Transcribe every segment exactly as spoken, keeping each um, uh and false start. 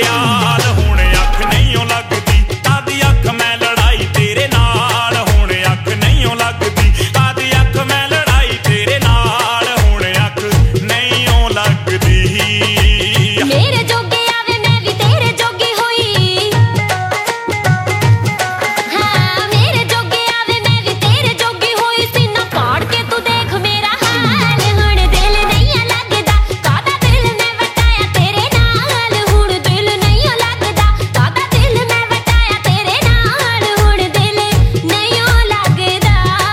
ਜੁਗਿਆਲ ਹੁਣ ਅੱਖ ਨਹੀਂ ਓ ਲੱਗਦੀ ਕਾਦੀ ਅੱਖ ਮੈਂ ਲੜਾਈ ਤੇਰੇ ਨਾਲ ਹੁਣ ਅੱਖ ਨਹੀਂ ਓ ਲੱਗਦੀ ਕਾਦੀ ਅੱਖ ਮੈਂ ਲੜਾਈ ਤੇਰੇ ਨਾਲ ਹੁਣ ਅੱਖ ਨਹੀਂ ਓ ਲੱਗਦੀ ਮੇਰੇ ਜੋਗੇ ਆਵੇ ਮੈਂ ਵੀ ਤੇਰੇ ਜੋਗੀ ਹੋਈ ਹਾਂ ਮੇਰੇ ਜੋਗੇ ਆਵੇ ਮੈਂ ਵੀ ਤੇਰੇ ਜੋਗੀ ਹੋਈ ਸੀਨਾ ਪਾੜ ਕੇ ਤੂੰ ਦੇਖ ਮੇਰਾ ਹਾਲ ਹੁਣ ਦਿਲ ਨਹੀਂ ਲੱਗਦਾ ਕਾਦਾ ਦਿਲ ਮੈਂ ਵਟਾਇਆ ਤੇਰੇ ਨਾਲ ਹੁਣ ਦਿਲ ਨਹੀਂ ਲੱਗਦਾ ਕਾਦਾ ਦਿਲ ਮੈਂ ਵਟਾਇਆ ਤੇਰੇ ਨਾਲ ਹੁਣ ਦਿਲ ਨਹੀਂ ਲੱਗਦਾ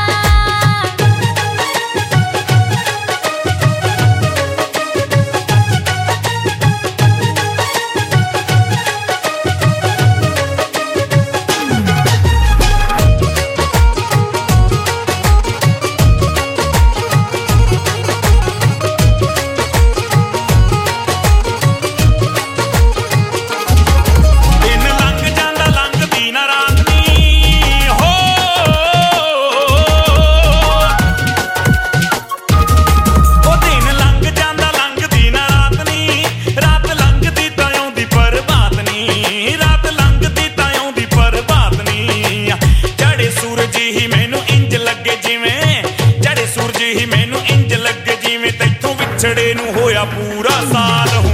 ਦਿਨ ਲੰਘ ਜਾਂਦਾ ਲੰਘਦੀ ਨਾ ਰਾਤ ਨੀ ਹੋ ਉਹ ਦਿਨ ਲੰਘ ਜਾਂਦਾ ਲੰਘਦੀ ਨਾ ਰਾਤ ਨੀ ਰਾਤ ਲੰਘਦੀ ਤਾਂ ਆਉਂਦੀ ਪ੍ਰਭਾਤ ਨੀ ਰਾਤ ਲੰਘਦੀ ਤਾਂ ਆਉਂਦੀ ਪ੍ਰਭਾਤ ਨੀ ਚੜੇ ਸੂਰਜ ਹੀ ਮੈਨੂੰ ਇੰਜ ਲੱਗੇ ਜਿਵੇਂ ਚੜੇ ਸੂਰਜ ਹੀ ਮੈਨੂੰ ਇੰਜ ਲੱਗੇ ਜਿਵੇਂ ਤੈਥੋਂ ਵਿਛੜੇ ਨੂੰ ਹੋਇਆ ਪੂਰਾ ਸਾਲ